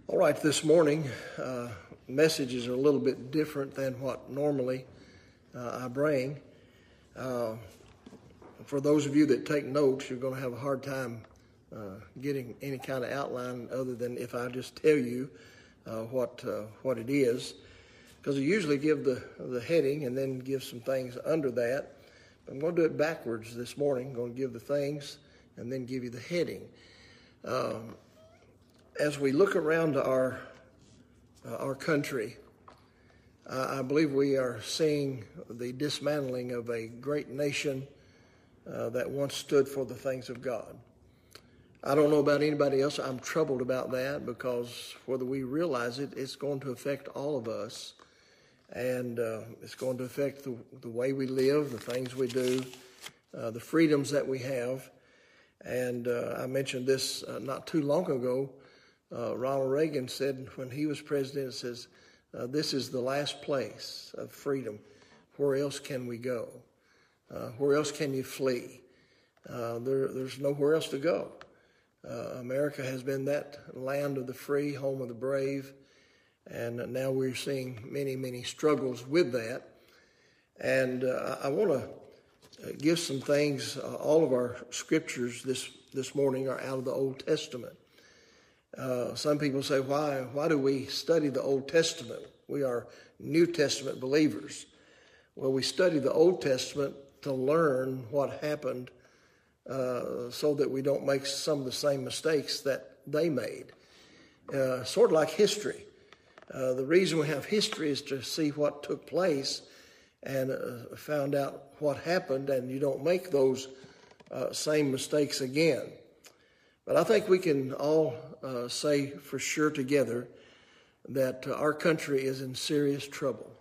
All right, this morning, messages are a little bit different than what normally I bring. For those of you that take notes, you're going to have a hard time getting any kind of outline other than if I just tell you what it is. Because I usually give the heading and then give some things under that. But I'm going to do it backwards this morning. I'm going to give the things and then give you the heading. As we look around our country, I believe we are seeing the dismantling of a great nation that once stood for the things of God. I don't know about anybody else. I'm troubled about that because whether we realize it, it's going to affect all of us. And it's going to affect the way we live, the things we do, the freedoms that we have. And I mentioned this not too long ago. Ronald Reagan said when he was president, says, this is the last place of freedom. Where else can we go? Where else can you flee? There's nowhere else to go. America has been that land of the free, home of the brave, and now we're seeing many, many struggles with that. And I want to give some things. All of our scriptures this morning are out of the Old Testament. Some people say, why do we study the Old Testament? We are New Testament believers. Well, we study the Old Testament to learn what happened so that we don't make some of the same mistakes that they made. Sort of like history. The reason we have history is to see what took place and found out what happened, and you don't make those same mistakes again. But I think we can all say for sure together that our country is in serious trouble.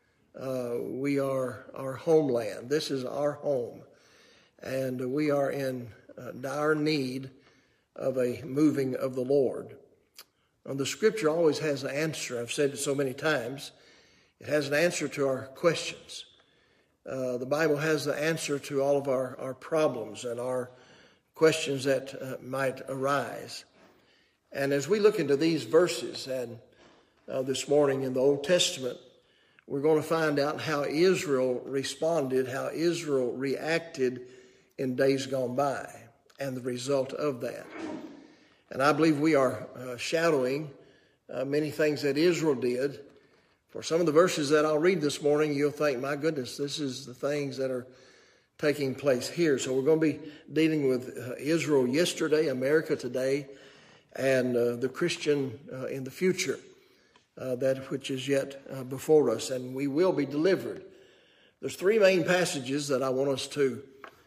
We are our homeland. This is our home. And we are in dire need of a moving of the Lord. And the scripture always has an answer. I've said it so many times. It has an answer to our questions. The Bible has the answer to all of our problems and our questions that might arise. And as we look into these verses and this morning in the Old Testament, we're going to find out how Israel responded, how Israel reacted in days gone by and the result of that. And I believe we are shadowing many things that Israel did. For some of the verses that I'll read this morning, you'll think, my goodness, this is the things that are taking place here. So we're going to be dealing with Israel yesterday, America today, and the Christian in the future, that which is yet before us, and we will be delivered. There's three main passages that I want us to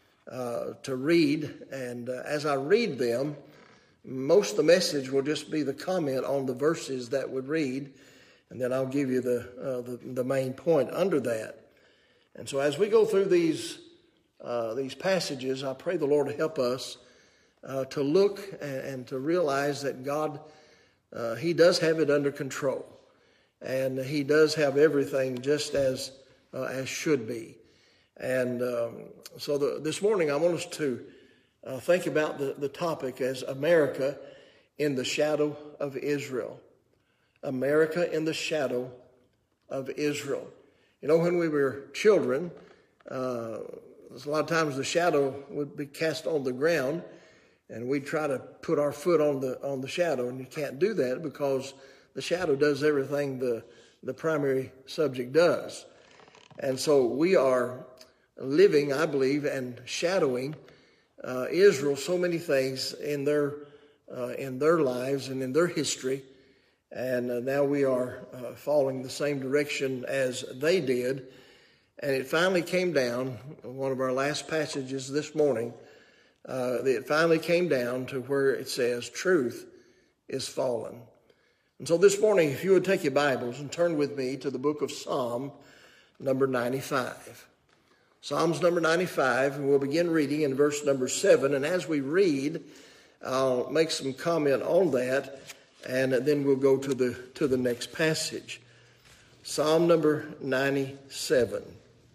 read, and as I read them, most of the message will just be the comment on the verses that we read, and then I'll give you the main point under that. And so as we go through these passages, I pray the Lord to help us to look and to realize that God, He does have it under control. And He does have everything just as should be. And so this morning I want us to think about the topic as America in the shadow of Israel. America in the shadow of Israel. You know, when we were children, a lot of times the shadow would be cast on the ground, and we'd try to put our foot on the shadow, and you can't do that because the shadow does everything the primary subject does. And so we are living, I believe, and shadowing Israel so many things in their lives and in their history, and now we are following the same direction as they did. And it finally came down, one of our last passages this morning, it finally came down to where it says, truth is fallen. And so this morning, if you would take your Bibles and turn with me to the book of Psalm number 95. Psalms number 95, and we'll begin reading in verse number 7. And as we read, I'll make some comment on that, and then we'll go to the next passage. Psalm number 97.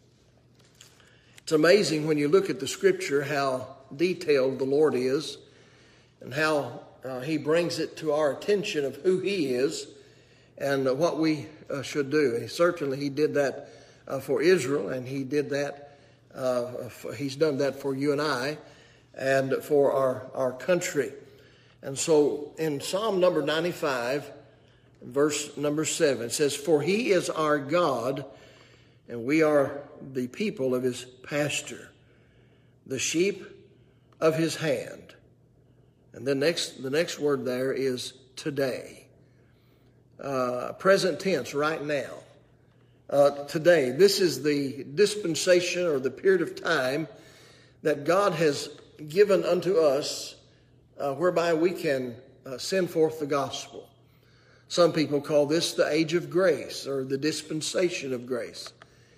It's amazing when you look at the scripture how detailed the Lord is and how he brings it to our attention of who he is and what we should do. And certainly he did that for Israel, and he did that. He's done that for you and I, and for our country. And so in Psalm number 95, verse number 7, it says, "For he is our God, and we are the people of his pasture, the sheep of his hand." And then the next word there is today. Present tense, right now. Today, this is the dispensation or the period of time that God has given unto us whereby we can send forth the gospel. Some people call this the age of grace or the dispensation of grace.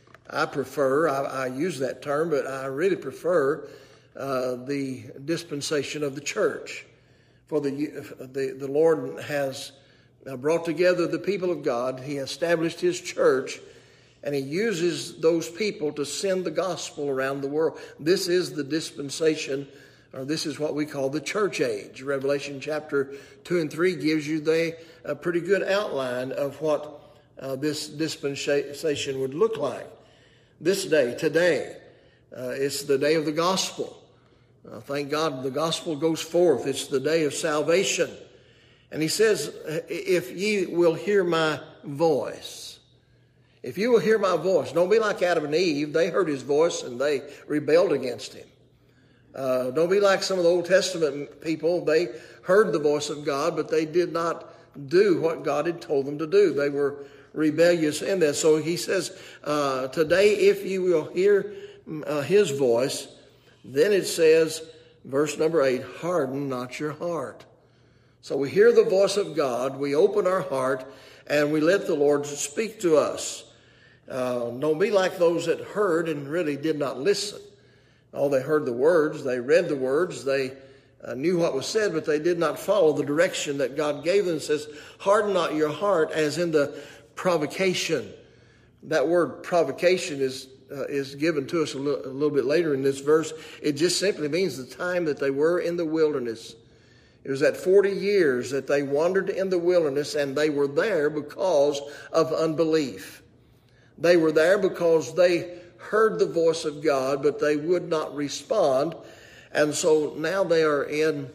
I use that term, but I really prefer the dispensation of the church. For the Lord has brought together the people of God. He established his church, and he uses those people to send the gospel around the world. This is the dispensation, or this is what we call the church age. Revelation chapter 2 and 3 gives you a pretty good outline of what this dispensation would look like. This day, today, it's the day of the gospel. Thank God the gospel goes forth. It's the day of salvation. And he says, if ye will hear my voice. If you will hear my voice. Don't be like Adam and Eve. They heard his voice and they rebelled against him. Don't be like some of the Old Testament people. They heard the voice of God, but they did not do what God had told them to do. They were rebellious in that. So he says, today if you will hear his voice, then it says, verse number 8, harden not your heart. So we hear the voice of God, we open our heart, and we let the Lord speak to us. Don't be like those that heard and really did not listen. Oh, they heard the words, they read the words, they knew what was said, but they did not follow the direction that God gave them. It says, harden not your heart, as in the provocation. That word provocation is given to us a little bit later in this verse. It just simply means the time that they were in the wilderness. It was that 40 years that they wandered in the wilderness, and they were there because of unbelief. They were there because they heard the voice of God, but they would not respond. And so now they are in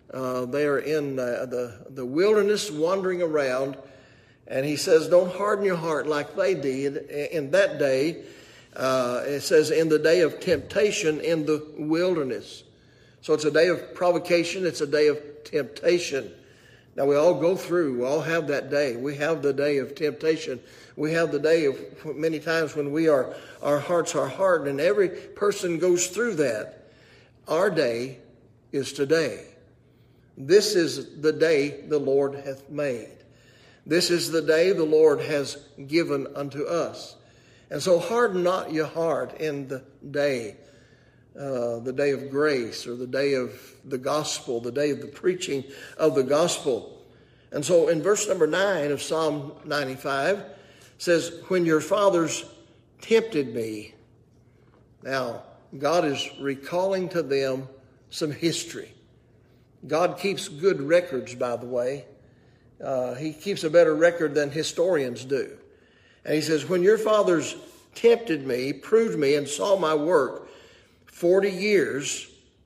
the wilderness, wandering around. And he says, don't harden your heart like they did in that day. It says, in the day of temptation in the wilderness. So it's a day of provocation. It's a day of temptation. Now we all go through. We all have that day. We have the day of temptation. We have the day of many times when our hearts are hardened, and every person goes through that. Our day is today. This is the day the Lord hath made. This is the day the Lord has given unto us. And so harden not your heart in the day of grace, or the day of the gospel, the day of the preaching of the gospel. And so in verse number 9 of Psalm 95 says, when your fathers tempted me. Now, God is recalling to them some history. God keeps good records, by the way. He keeps a better record than historians do. And he says, when your fathers tempted me, proved me, and saw my work, 40 years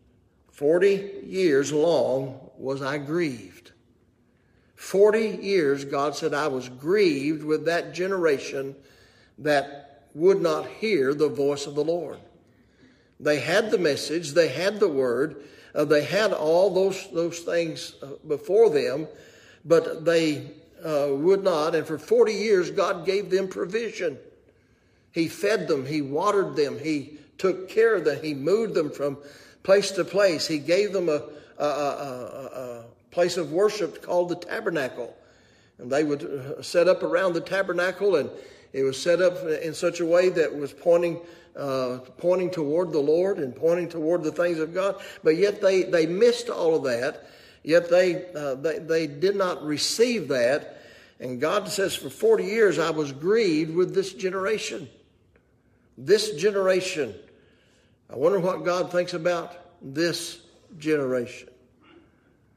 long was I grieved. 40 years, God said, I was grieved with that generation that would not hear the voice of the Lord. They had the message, they had the word, they had all those things before them, but they would not. And for 40 years, God gave them provision. He fed them, he watered them, he took care of them, he moved them from place to place. He gave them a place of worship called the tabernacle. And they would set up around the tabernacle, and it was set up in such a way that was pointing toward the Lord and pointing toward the things of God. But yet they missed all of that. Yet they did not receive that. And God says, for 40 years I was grieved with this generation. This generation. I wonder what God thinks about this generation.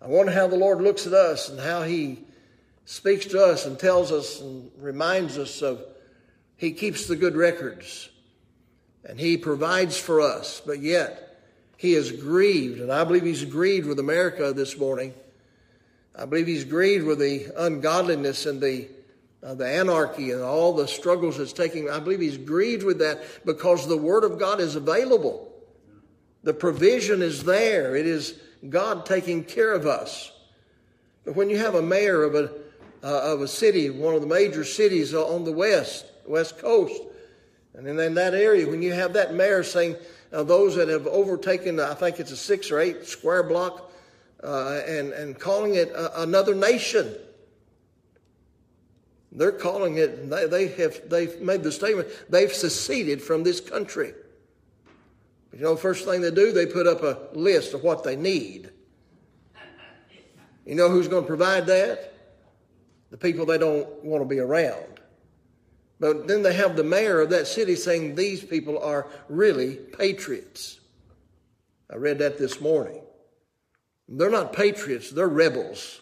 I wonder how the Lord looks at us and how he speaks to us and tells us and reminds us of he keeps the good records and he provides for us, but yet he is grieved, and I believe he's grieved with America this morning. I believe he's grieved with the ungodliness and the anarchy and all the struggles it's taking. I believe he's grieved with that because the Word of God is available. The provision is there. It is God taking care of us. But when you have a mayor of a city, one of the major cities on the west coast, and in that area, when you have that mayor saying those that have overtaken, I think it's a 6 or 8 square block, and calling it another nation. They're calling it, they've made the statement, they've seceded from this country. But you know, the first thing they do, they put up a list of what they need. You know who's going to provide that? The people they don't want to be around. But then they have the mayor of that city saying these people are really patriots. I read that this morning. They're not patriots, they're rebels.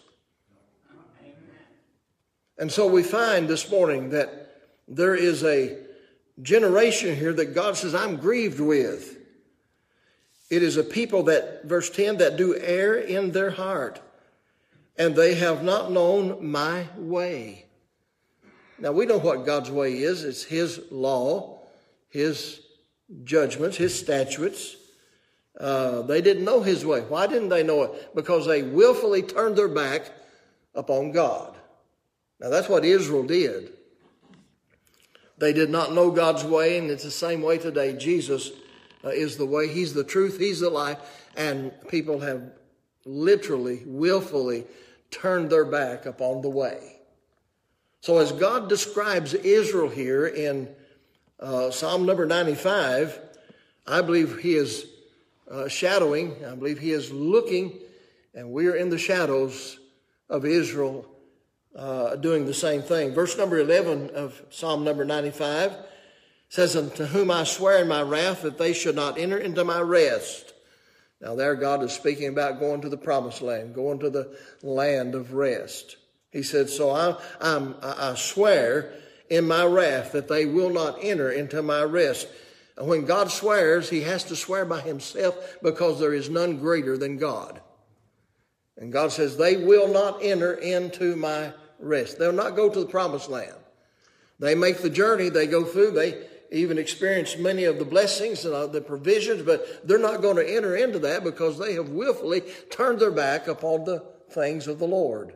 And so we find this morning that there is a generation here that God says, I'm grieved with. It is a people that, verse 10, that do err in their heart, and they have not known my way. Now we know what God's way is. It's his law, his judgments, his statutes. They didn't know his way. Why didn't they know it? Because they willfully turned their back upon God. Now that's what Israel did. They did not know God's way, and it's the same way today. Jesus is the way. He's the truth. He's the life. And people have literally, willfully turned their back upon the way. So as God describes Israel here in Psalm number 95, I believe he is shadowing. I believe he is looking, and we're in the shadows of Israel doing the same thing. Verse number 11 of Psalm number 95 says, unto whom I swear in my wrath that they should not enter into my rest. Now there God is speaking about going to the promised land, going to the land of rest. He said, so I swear in my wrath that they will not enter into my rest. And when God swears, he has to swear by himself because there is none greater than God. And God says, they will not enter into my rest. They'll not go to the promised land. They make the journey, they go through, they even experience many of the blessings and the provisions, but they're not going to enter into that because they have willfully turned their back upon the things of the Lord.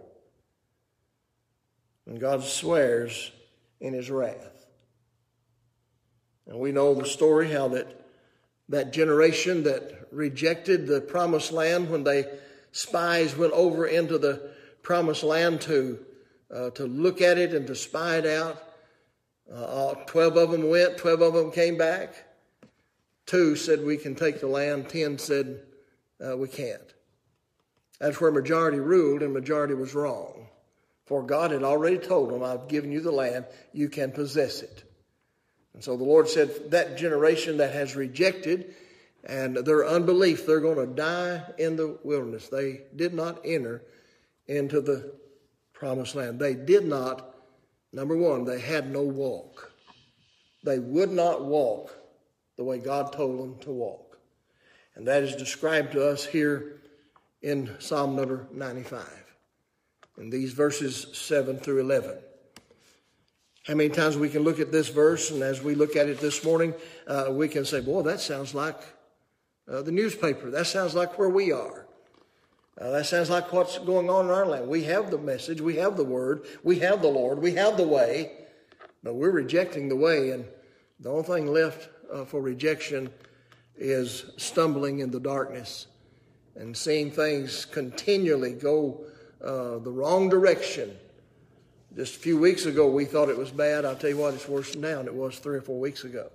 And God swears in his wrath. And we know the story how that generation that rejected the promised land, when spies went over into the promised land to look at it and to spy it out. 12 of them went, 12 of them came back. 2 said we can take the land, 10 said we can't. That's where majority ruled, and majority was wrong. For God had already told them, I've given you the land, you can possess it. And so the Lord said, that generation that has rejected and their unbelief, they're going to die in the wilderness. They did not enter into the promised land. They did not, number one, they had no walk. They would not walk the way God told them to walk. And that is described to us here in Psalm number 95. In these verses 7 through 11. How many times we can look at this verse, and as we look at it this morning, we can say, boy, that sounds like the newspaper. That sounds like where we are. That sounds like what's going on in our land. We have the message, we have the word, we have the Lord, we have the way, but we're rejecting the way, and the only thing left for rejection is stumbling in the darkness and seeing things continually go the wrong direction. Just a few weeks ago, we thought it was bad. I'll tell you what, it's worse now than it was 3 or 4 weeks ago.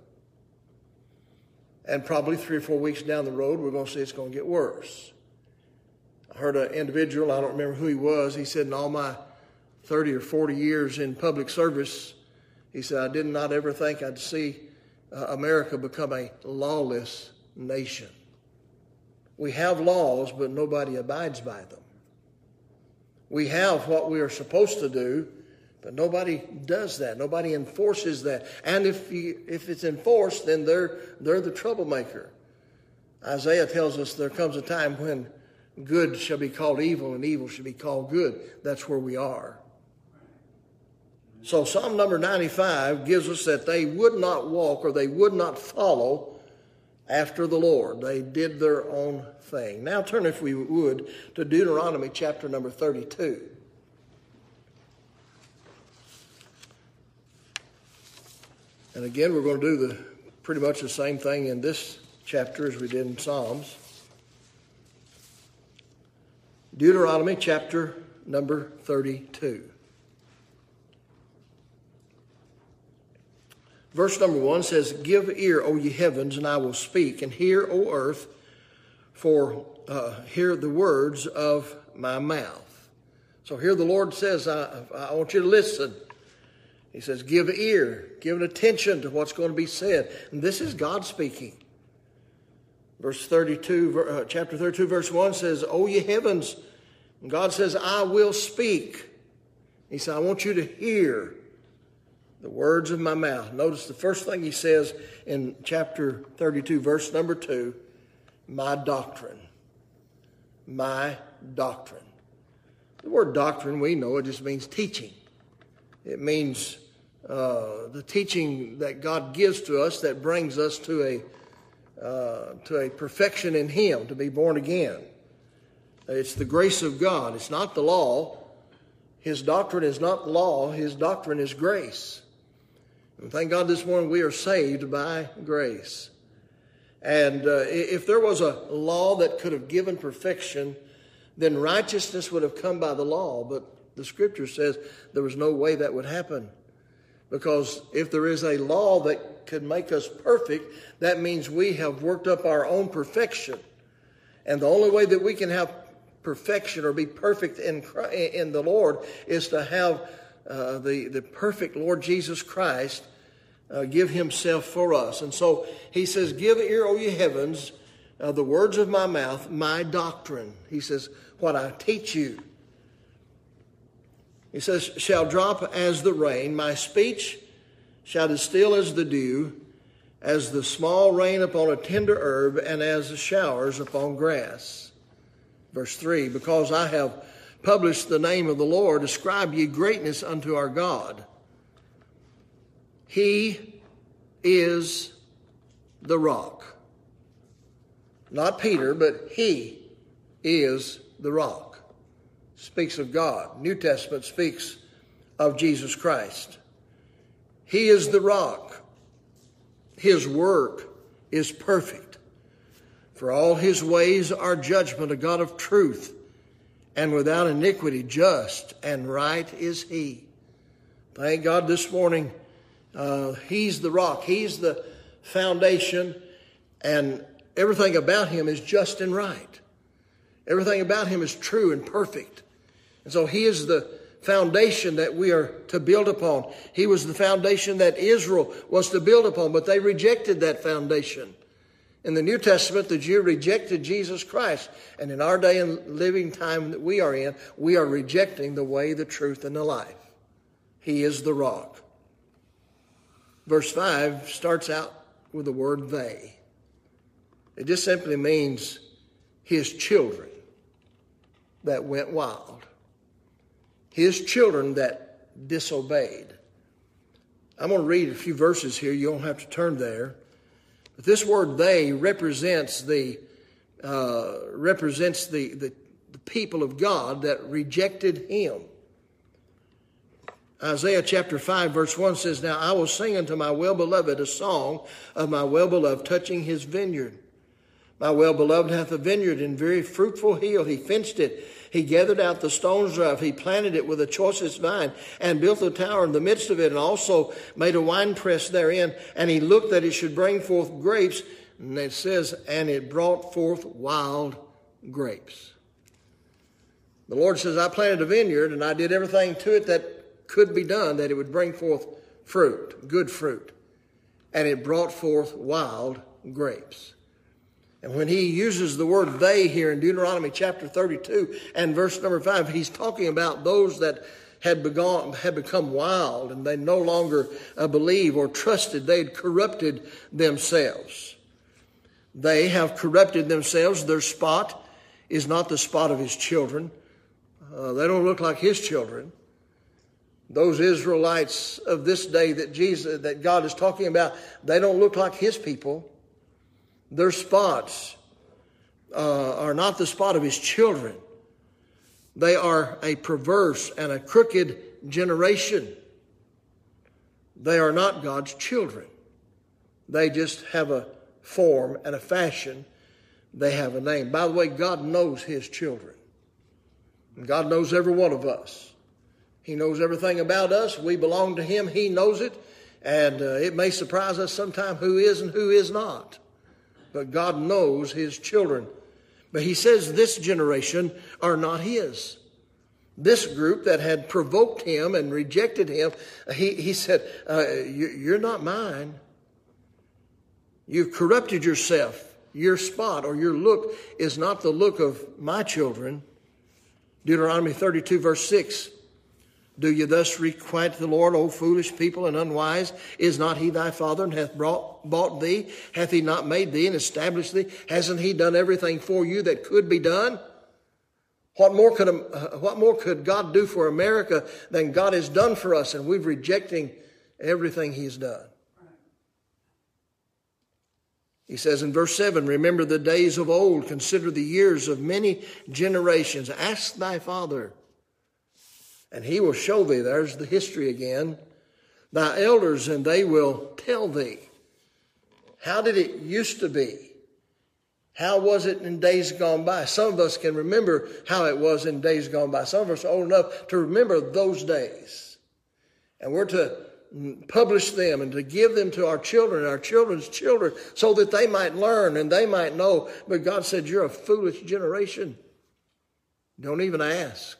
And probably 3 or 4 weeks down the road, we're going to see it's going to get worse. I heard an individual, I don't remember who he was, he said, in all my 30 or 40 years in public service, he said, I did not ever think I'd see America become a lawless nation. We have laws, but nobody abides by them. We have what we are supposed to do, but nobody does that. Nobody enforces that. And if it's enforced, then they're the troublemaker. Isaiah tells us there comes a time when good shall be called evil and evil shall be called good. That's where we are. So Psalm number 95 gives us that they would not walk or they would not follow after the Lord. They did their own thing. Now turn, if we would, to Deuteronomy chapter number 32. And again, we're going to do pretty much the same thing in this chapter as we did in Psalms. Deuteronomy chapter number 32. Verse number 1 says, "Give ear, O ye heavens, and I will speak, and hear, O earth, for hear the words of my mouth." So here the Lord says, I want you to listen. He says, give ear, give attention to what's going to be said. And this is God speaking. Verse 32, chapter 32, verse 1 says, "O ye heavens," and God says, "I will speak." He said, "I want you to hear the words of my mouth." Notice the first thing he says in chapter 32, verse number 2, my doctrine. My doctrine. The word doctrine, we know it just means teaching. It means the teaching that God gives to us that brings us to a perfection in Him, to be born again. It's the grace of God. It's not the law. His doctrine is not law. His doctrine is grace. And thank God this morning we are saved by grace. And if there was a law that could have given perfection, then righteousness would have come by the law. But the Scripture says there was no way that would happen. Because if there is a law that could make us perfect, that means we have worked up our own perfection. And the only way that we can have perfection or be perfect in the Lord is to have the perfect Lord Jesus Christ give Himself for us. And so He says, "Give ear, O ye heavens, the words of my mouth, my doctrine." He says, what I teach you. He says, "Shall drop as the rain, my speech shall distill as the dew, as the small rain upon a tender herb, and as the showers upon grass." Verse 3, "Because I have published the name of the Lord, ascribe ye greatness unto our God. He is the rock." Not Peter, but He is the rock. Speaks of God. New Testament speaks of Jesus Christ. He is the rock. His work is perfect. For all His ways are judgment, a God of truth, and without iniquity, just and right is He. Thank God this morning, He's the rock. He's the foundation, and everything about Him is just and right. Everything about Him is true and perfect. And so He is the foundation that we are to build upon. He was the foundation that Israel was to build upon, but they rejected that foundation. In the New Testament, the Jew rejected Jesus Christ. And in our day and living time that we are in, we are rejecting the way, the truth, and the life. He is the rock. Verse 5 starts out with the word "they." It just simply means His children that went wild. His children that disobeyed. I'm going to read a few verses here. You don't have to turn there. But this word "they" represents the people of God that rejected Him. Isaiah chapter 5 verse 1 says, "Now I will sing unto my well-beloved a song of my well-beloved touching his vineyard. My well-beloved hath a vineyard in very fruitful hill. He fenced it. He gathered out the stones thereof. He planted it with the choicest vine and built a tower in the midst of it, and also made a winepress therein. And he looked that it should bring forth grapes." And it says, "and it brought forth wild grapes." The Lord says, I planted a vineyard and I did everything to it that could be done, that it would bring forth fruit, good fruit. And it brought forth wild grapes. And when he uses the word they here in Deuteronomy chapter 32 and verse number 5, he's talking about those that had become wild and they no longer believe or trusted. They'd corrupted themselves. They have corrupted themselves. Their spot is not the spot of his children. They don't look like his children. Those Israelites of this day that God is talking about, they don't look like his people. Their spots are not the spot of his children. They are a perverse and a crooked generation. They are not God's children. They just have a form and a fashion. They have a name. By the way, God knows his children. And God knows every one of us. He knows everything about us. We belong to him. He knows it. And it may surprise us sometime who is and who is not. But God knows his children. But he says this generation are not his. This group that had provoked him and rejected him, he said, you're not mine. You've corrupted yourself. Your spot or your look is not the look of my children. Deuteronomy 32 verse 6. Do you thus requite the Lord, O foolish people and unwise? Is not he thy father and hath bought thee? Hath he not made thee and established thee? Hasn't he done everything for you that could be done? What more could God do for America than God has done for us? And we're rejecting everything he's done. He says in verse 7, remember the days of old, consider the years of many generations. Ask thy father, and he will show thee. There's the history again. Thy elders, and they will tell thee. How did it used to be? How was it in days gone by? Some of us can remember how it was in days gone by. Some of us are old enough to remember those days. And we're to publish them and to give them to our children and our children's children so that they might learn and they might know. But God said, you're a foolish generation. Don't even ask.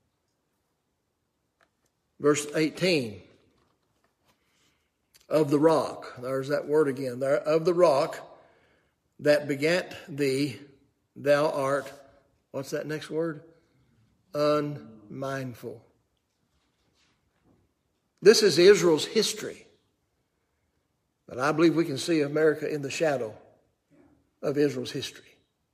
Verse 18, of the rock. There's that word again. There, of the rock that begat thee, thou art, what's that next word? Unmindful. This is Israel's history. But I believe we can see America in the shadow of Israel's history.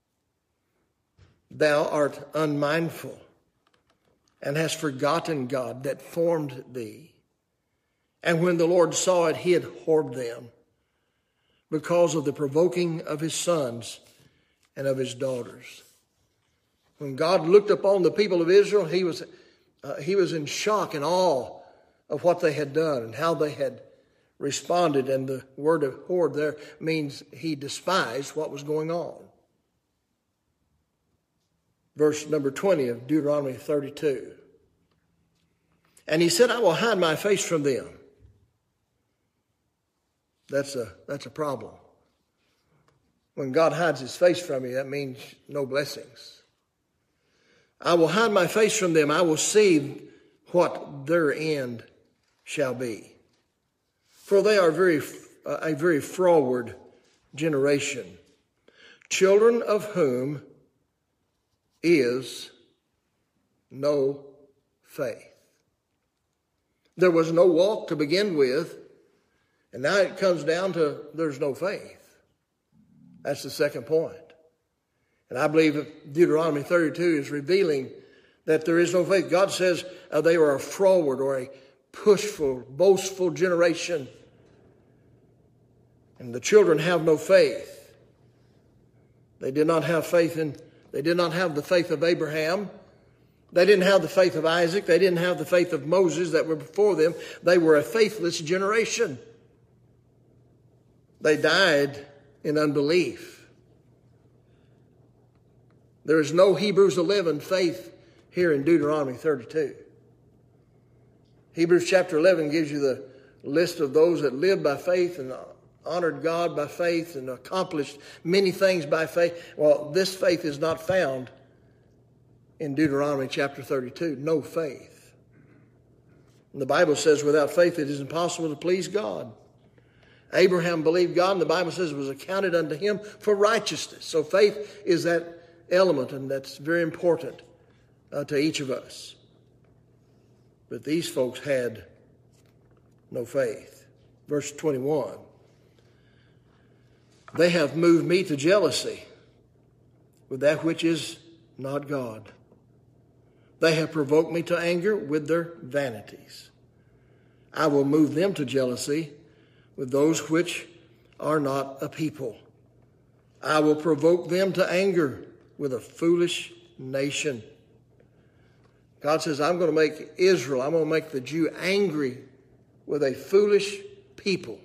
Thou art unmindful, and hast forgotten God that formed thee. And when the Lord saw it, he had abhorred them because of the provoking of his sons and of his daughters. When God looked upon the people of Israel, he was in shock and awe of what they had done and how they had responded. And the word abhorred there means he despised what was going on. Verse number 20 of Deuteronomy 32. And he said, I will hide my face from them. That's a problem. When God hides his face from you, that means no blessings. I will hide my face from them. I will see what their end shall be. For they are a very froward generation, children of whom is no faith. There was no walk to begin with, and now it comes down to there's no faith. That's the second point. And I believe that Deuteronomy 32 is revealing that there is no faith. God says they were a froward or a pushful, boastful generation. And the children have no faith. They did not have they did not have the faith of Abraham. They didn't have the faith of Isaac. They didn't have the faith of Moses that were before them. They were a faithless generation. They died in unbelief. There is no Hebrews 11 faith here in Deuteronomy 32. Hebrews chapter 11 gives you the list of those that lived by faith and honored God by faith and accomplished many things by faith. Well, this faith is not found in Deuteronomy chapter 32. No faith. And the Bible says without faith it is impossible to please God. Abraham believed God, and the Bible says it was accounted unto him for righteousness. So faith is that element, and that's very important to each of us. But these folks had no faith. Verse 21. They have moved me to jealousy with that which is not God. They have provoked me to anger with their vanities. I will move them to jealousy with those which are not a people. I will provoke them to anger with a foolish nation. God says, I'm going to make Israel, I'm going to make the Jew angry with a foolish people.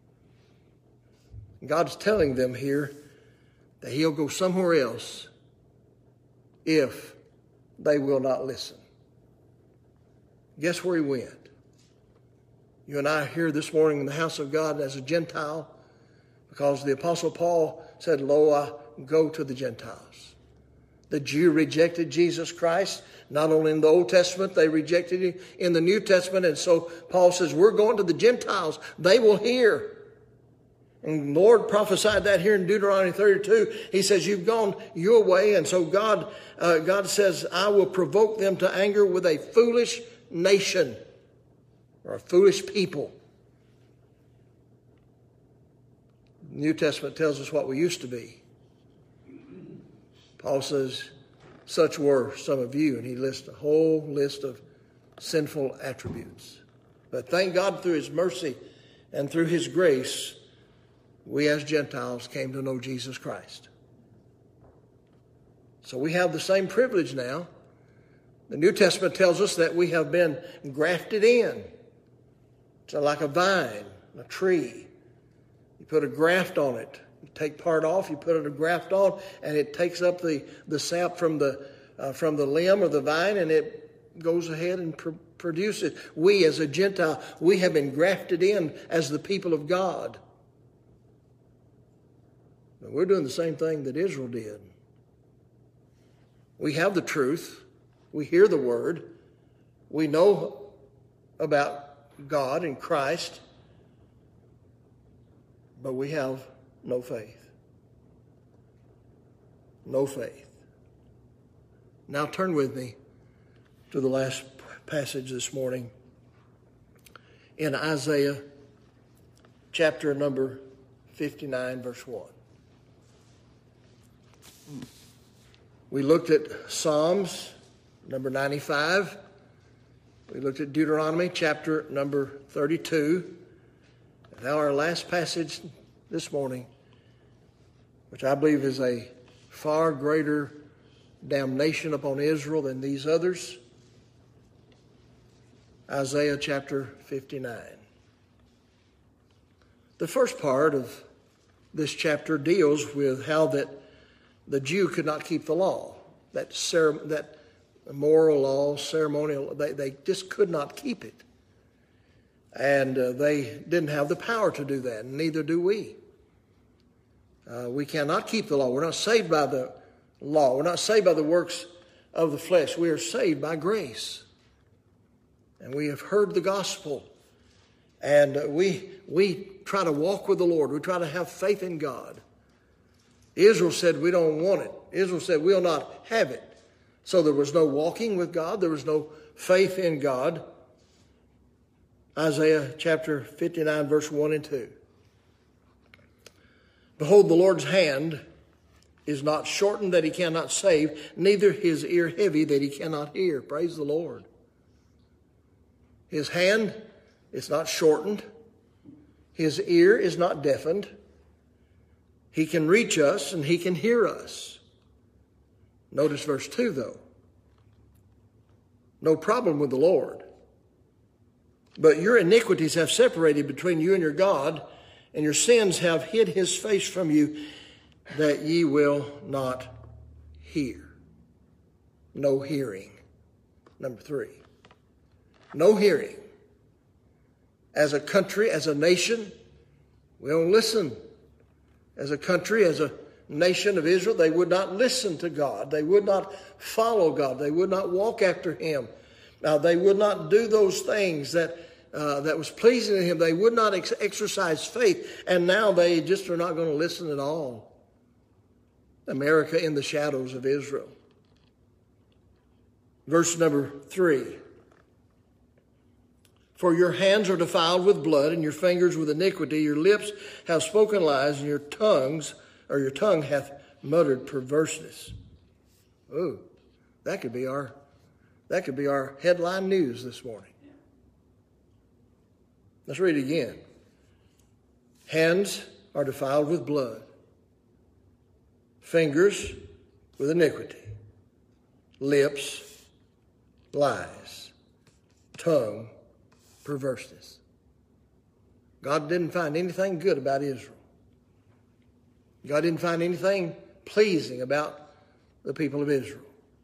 God's telling them here that he'll go somewhere else if they will not listen. Guess where he went? You and I are here this morning in the house of God as a Gentile because the Apostle Paul said, Lo, I go to the Gentiles. The Jew rejected Jesus Christ, not only in the Old Testament, they rejected him in the New Testament. And so Paul says, we're going to the Gentiles. They will hear. And the Lord prophesied that here in Deuteronomy 32. He says, you've gone your way. And so God says, I will provoke them to anger with a foolish nation or a foolish people. The New Testament tells us what we used to be. Paul says, such were some of you. And he lists a whole list of sinful attributes. But thank God through his mercy and through his grace, we as Gentiles came to know Jesus Christ. So we have the same privilege now. The New Testament tells us that we have been grafted in. It's like a vine, a tree. You put a graft on it. You take part off, you put a graft on, and it takes up the sap from the limb or the vine, and it goes ahead and produces. We as a Gentile, we have been grafted in as the people of God. But we're doing the same thing that Israel did. We have the truth. We hear the word. We know about God and Christ. But we have no faith. No faith. Now turn with me to the last passage this morning in Isaiah chapter number 59, verse 1. We looked at Psalms number 95. We looked at Deuteronomy chapter number 32. And now our last passage this morning, which I believe is a far greater damnation upon Israel than these others. Isaiah chapter 59. The first part of this chapter deals with how that the Jew could not keep the law, that moral law, ceremonial, they just could not keep it. And they didn't have the power to do that, and neither do we. We cannot keep the law. We're not saved by the law. We're not saved by the works of the flesh. We are saved by grace. And we have heard the gospel. And we try to walk with the Lord. We try to have faith in God. Israel said we don't want it. Israel said we'll not have it. So there was no walking with God. There was no faith in God. Isaiah chapter 59, verse 1 and 2. Behold, the Lord's hand is not shortened that he cannot save, neither his ear heavy that he cannot hear. Praise the Lord. His hand is not shortened. His ear is not deafened. He can reach us and he can hear us. Notice verse 2 though. No problem with the Lord. But your iniquities have separated between you and your God, and your sins have hid his face from you, that ye will not hear. No hearing. Number 3. No hearing. As a country, as a nation, we don't listen. As a country, as a nation of Israel, they would not listen to God. They would not follow God. They would not walk after him. Now, they would not do those things that that was pleasing to him. They would not exercise faith, and now they just are not going to listen at all. America in the shadows of Israel. Verse number 3. For your hands are defiled with blood, and your fingers with iniquity. Your lips have spoken lies, and your tongue hath muttered perverseness. Oh, that could be our headline news this morning. Let's read it again. Hands are defiled with blood, fingers with iniquity, lips lies, tongue perverseness. God didn't find anything good about Israel. God didn't find anything pleasing about the people of Israel.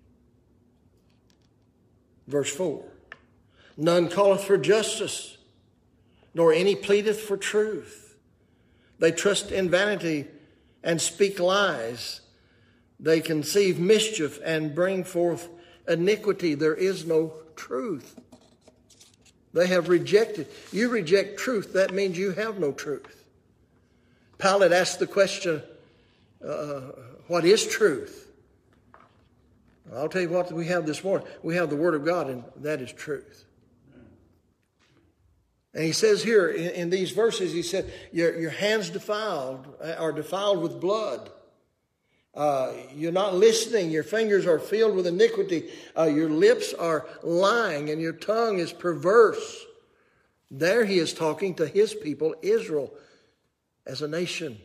Verse 4. None calleth for justice, nor any pleadeth for truth. They trust in vanity and speak lies. They conceive mischief and bring forth iniquity. There is no truth. They have rejected. You reject truth, that means you have no truth. Pilate asked the question, what is truth? I'll tell you what we have this morning. We have the Word of God, and that is truth. And he says here in these verses, he said, your hands are defiled with blood. You're not listening. Your fingers are filled with iniquity. Your lips are lying, and your tongue is perverse. There he is talking to his people, Israel, as a nation.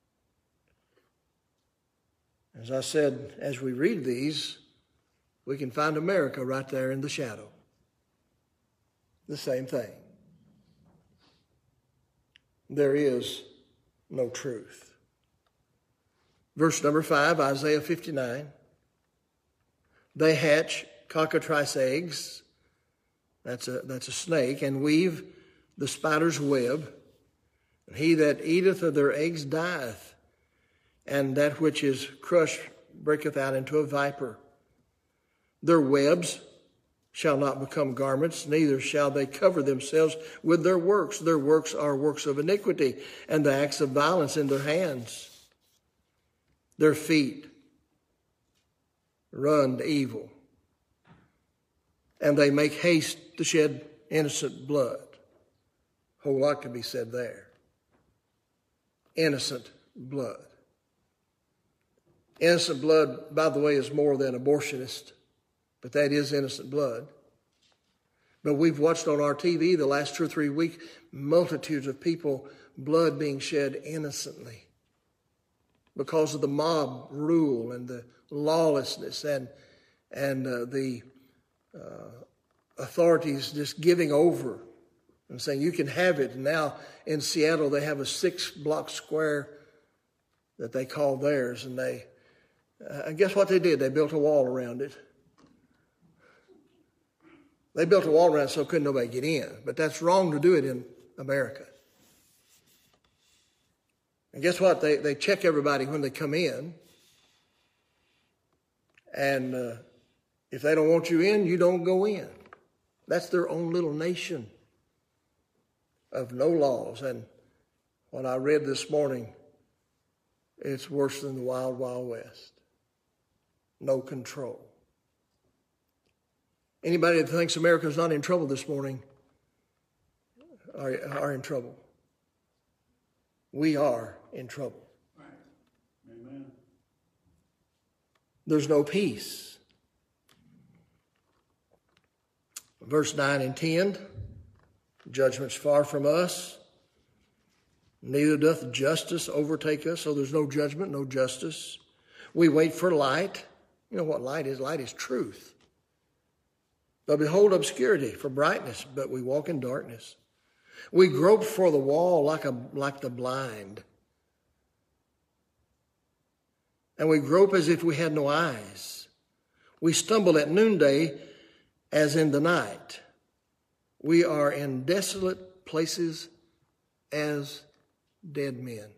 As I said, as we read these, we can find America right there in the shadow. The same thing. There is no truth. Verse number 5, Isaiah 59. They hatch cockatrice eggs, that's a snake, and weave the spider's web. And he that eateth of their eggs dieth, and that which is crushed breaketh out into a viper. Their webs shall not become garments, neither shall they cover themselves with their works. Their works are works of iniquity, and the acts of violence in their hands. Their feet run to evil, and they make haste to shed innocent blood. A whole lot can be said there. Innocent blood. Innocent blood, by the way, is more than abortionist, but that is innocent blood. But we've watched on our TV the last 2 or 3 weeks, multitudes of people, blood being shed innocently because of the mob rule and the lawlessness and the authorities just giving over and saying, you can have it. And now in Seattle, they have a 6-block square that they call theirs. And and guess what they did? They built a wall around it. They built a wall around it so couldn't nobody get in. But that's wrong to do it in America. And guess what? They check everybody when they come in. And if they don't want you in, you don't go in. That's their own little nation of no laws. And what I read this morning, it's worse than the Wild Wild West. No control. Anybody that thinks America's not in trouble this morning are in trouble. We are in trouble. Right. Amen. There's no peace. Verse 9 and 10, judgment's far from us, neither doth justice overtake us. So there's no judgment, no justice. We wait for light. You know what light is? Light is truth. But behold obscurity for brightness, but we walk in darkness. We grope for the wall like the blind. And we grope as if we had no eyes. We stumble at noonday as in the night. We are in desolate places as dead men.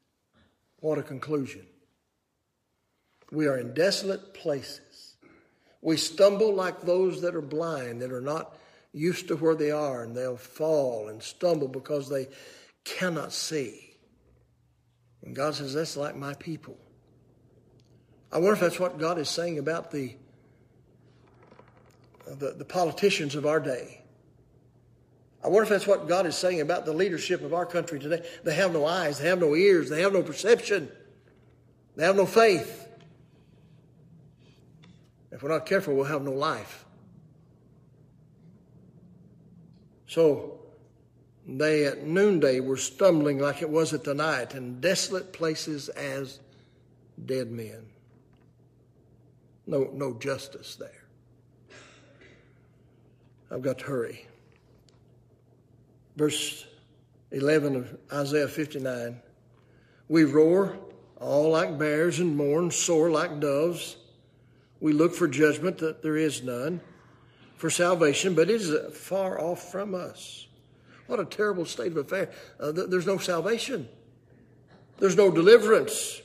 What a conclusion. We are in desolate places. We stumble like those that are blind, that are not used to where they are, and they'll fall and stumble because they cannot see. And God says, that's like my people. I wonder if that's what God is saying about the politicians of our day. I wonder if that's what God is saying about the leadership of our country today. They have no eyes, they have no ears, they have no perception, they have no faith. If we're not careful, we'll have no life. So they at noonday were stumbling like it was at the night, in desolate places as dead men. No justice there. I've got to hurry. Verse 11 of Isaiah 59. We roar all like bears and mourn sore like doves. We look for judgment that there is none, for salvation, but it is far off from us. What a terrible state of affairs. There's no salvation. There's no deliverance.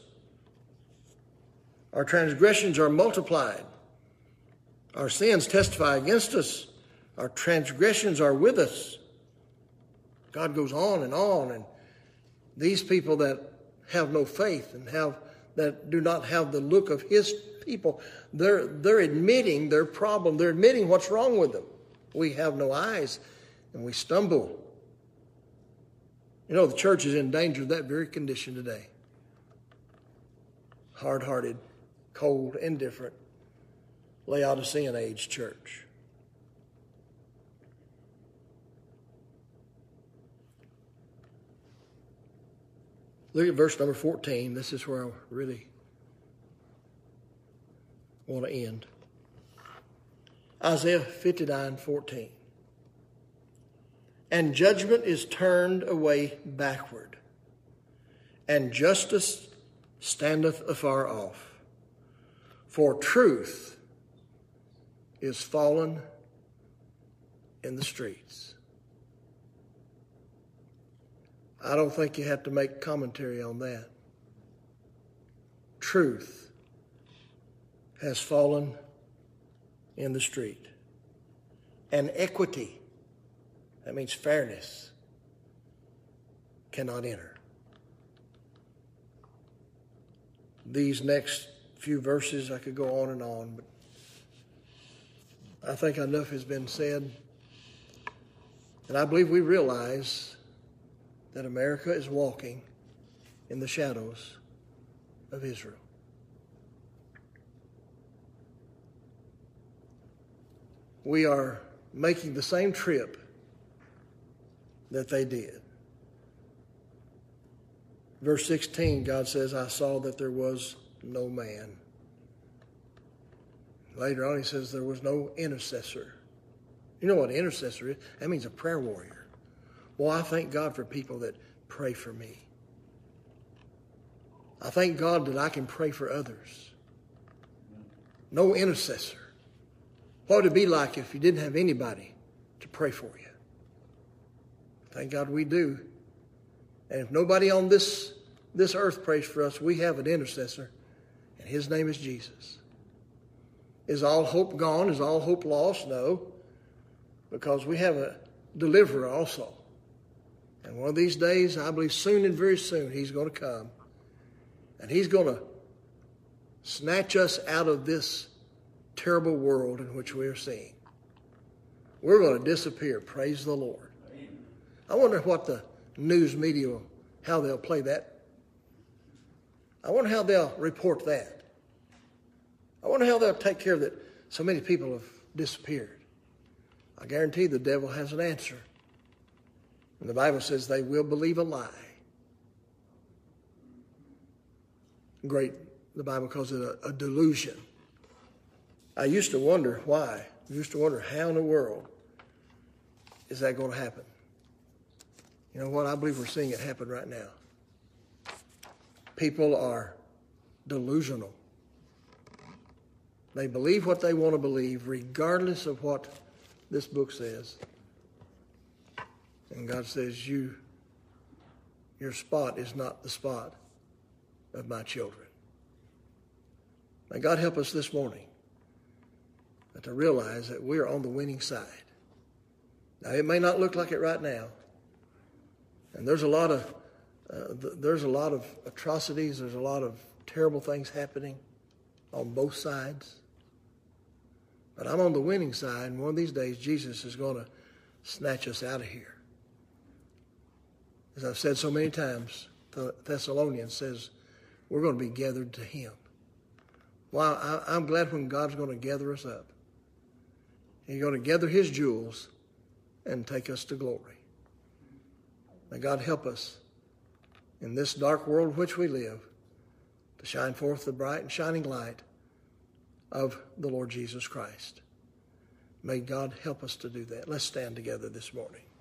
Our transgressions are multiplied. Our sins testify against us. Our transgressions are with us. God goes on, and these people that have no faith and that do not have the look of his people, they're admitting their problem. They're admitting what's wrong with them. We have no eyes, and we stumble. You know, the church is in danger of that very condition today. Hard-hearted, cold, indifferent, Laodicean age church. Look at verse number 14. This is where I really want to end. Isaiah 59:14. And judgment is turned away backward, and justice standeth afar off. For truth is fallen in the streets. I don't think you have to make commentary on that. Truth has fallen in the street. And equity, that means fairness, cannot enter. These next few verses, I could go on, but I think enough has been said. And I believe we realize that America is walking in the shadows of Israel. We are making the same trip that they did. Verse 16, God says, I saw that there was no man. Later on, he says there was no intercessor. You know what an intercessor is? That means a prayer warrior. Well, I thank God for people that pray for me. I thank God that I can pray for others. No intercessor. What would it be like if you didn't have anybody to pray for you? Thank God we do. And if nobody on this earth prays for us, we have an intercessor, and his name is Jesus. Is all hope gone? Is all hope lost? No, because we have a deliverer also. And one of these days, I believe soon and very soon, he's going to come. And he's going to snatch us out of this terrible world in which we are seeing. We're going to disappear. Praise the Lord. I wonder what the news media, how they'll play that. I wonder how they'll report that. I wonder how they'll take care of that. So many people have disappeared. I guarantee the devil has an answer. And the Bible says they will believe a lie. Great, the Bible calls it a delusion. I used to wonder why. I used to wonder how in the world is that going to happen. You know what? I believe we're seeing it happen right now. People are delusional. They believe what they want to believe, regardless of what this book says. And God says, your spot is not the spot of my children. May God help us this morning to realize that we're on the winning side. Now, it may not look like it right now, and there's a lot of atrocities. There's a lot of terrible things happening on both sides. But I'm on the winning side, and one of these days Jesus is going to snatch us out of here. As I've said so many times, the Thessalonians says we're going to be gathered to him. Well, I'm glad when God's going to gather us up. He's going to gather his jewels and take us to glory. May God help us in this dark world in which we live to shine forth the bright and shining light of the Lord Jesus Christ. May God help us to do that. Let's stand together this morning.